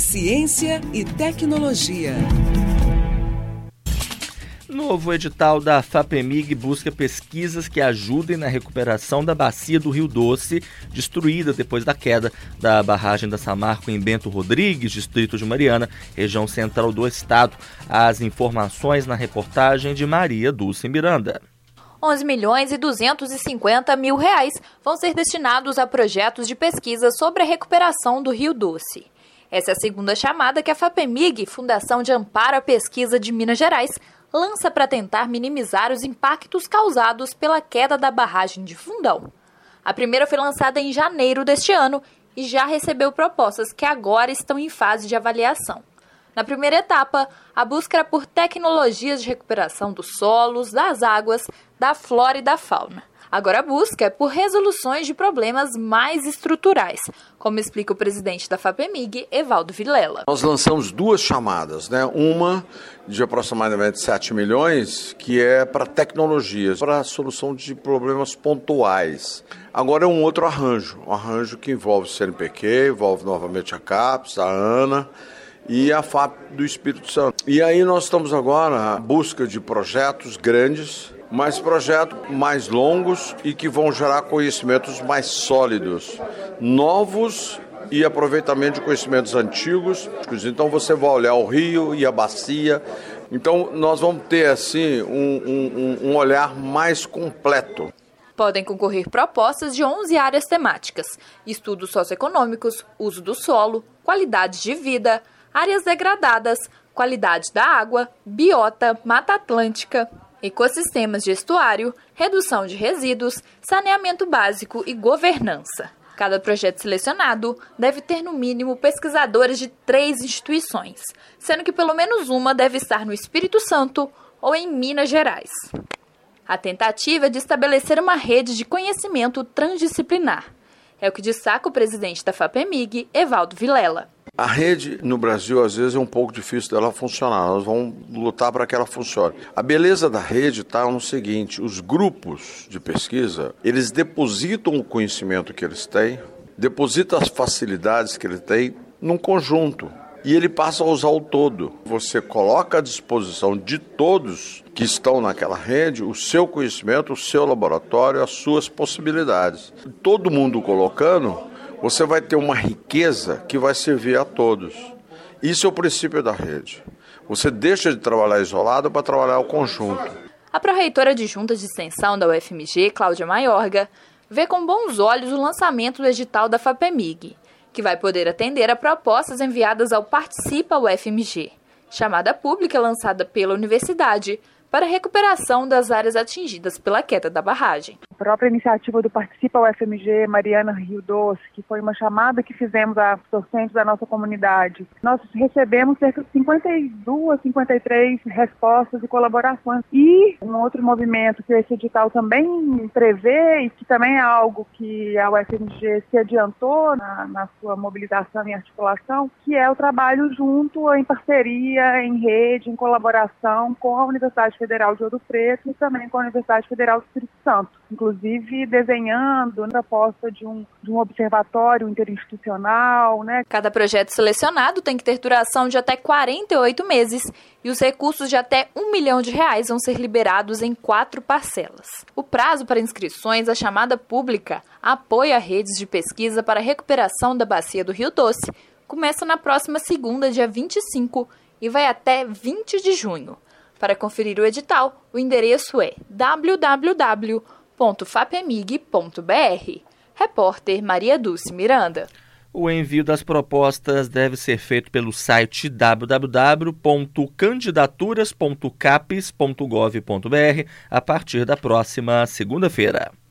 Ciência e tecnologia. Novo edital da FAPEMIG busca pesquisas que ajudem na recuperação da bacia do Rio Doce, destruída depois da queda da barragem da Samarco em Bento Rodrigues, distrito de Mariana, região central do estado. As informações na reportagem de Maria Dulce Miranda. 11.250.000 reais vão ser destinados a projetos de pesquisa sobre a recuperação do Rio Doce. Essa é a segunda chamada que a FAPEMIG, Fundação de Amparo à Pesquisa de Minas Gerais, lança para tentar minimizar os impactos causados pela queda da barragem de Fundão. A primeira foi lançada em janeiro deste ano e já recebeu propostas que agora estão em fase de avaliação. Na primeira etapa, a busca era por tecnologias de recuperação dos solos, das águas, da flora e da fauna. Agora a busca é por resoluções de problemas mais estruturais, como explica o presidente da FAPEMIG, Evaldo Vilela. Nós lançamos duas chamadas, uma de aproximadamente 7 milhões, que é para tecnologias, para a solução de problemas pontuais. Agora é um outro arranjo, um arranjo que envolve o CNPq, envolve novamente a CAPES, a ANA e a FAP do Espírito Santo. E aí nós estamos agora à busca de projetos grandes, mas projetos mais longos e que vão gerar conhecimentos mais sólidos, novos e aproveitamento de conhecimentos antigos. Então você vai olhar o rio e a bacia. Então nós vamos ter assim um olhar mais completo. Podem concorrer propostas de 11 áreas temáticas: estudos socioeconômicos, uso do solo, qualidade de vida, áreas degradadas, qualidade da água, biota, Mata Atlântica, ecossistemas de estuário, redução de resíduos, saneamento básico e governança. Cada projeto selecionado deve ter no mínimo pesquisadores de 3 instituições, sendo que pelo menos uma deve estar no Espírito Santo ou em Minas Gerais. A tentativa é de estabelecer uma rede de conhecimento transdisciplinar. É o que destaca o presidente da FAPEMIG, Evaldo Vilela. A rede no Brasil, às vezes, é um pouco difícil dela funcionar. Nós vamos lutar para que ela funcione. A beleza da rede está no seguinte: os grupos de pesquisa, eles depositam o conhecimento que eles têm, depositam as facilidades que eles têm num conjunto. E ele passa a usar o todo. Você coloca à disposição de todos que estão naquela rede o seu conhecimento, o seu laboratório, as suas possibilidades. Todo mundo colocando, você vai ter uma riqueza que vai servir a todos. Isso é o princípio da rede. Você deixa de trabalhar isolado para trabalhar o conjunto. A pró-reitora adjunta de extensão da UFMG, Cláudia Maiorga, vê com bons olhos o lançamento do edital da FAPEMIG, que vai poder atender a propostas enviadas ao Participa UFMG, chamada pública lançada pela universidade para a recuperação das áreas atingidas pela queda da barragem. A própria iniciativa do Participa UFMG Mariana Rio Doce, que foi uma chamada que fizemos a docentes da nossa comunidade. Nós recebemos cerca de 53 respostas e colaborações. E um outro movimento que esse edital também prevê e que também é algo que a UFMG se adiantou na sua mobilização e articulação, que é o trabalho junto, em parceria, em rede, em colaboração com a Universidade Federal de Ouro Preto e também com a Universidade Federal do Espírito Santo, inclusive desenhando a proposta de um observatório interinstitucional. Cada projeto selecionado tem que ter duração de até 48 meses e os recursos de até R$1 milhão vão ser liberados em 4 parcelas. O prazo para inscrições à chamada pública Apoio a Redes de Pesquisa para a Recuperação da Bacia do Rio Doce começa na próxima segunda, dia 25, e vai até 20 de junho. Para conferir o edital, o endereço é www.fapemig.br. Repórter Maria Dulce Miranda. O envio das propostas deve ser feito pelo site www.candidaturas.capes.gov.br a partir da próxima segunda-feira.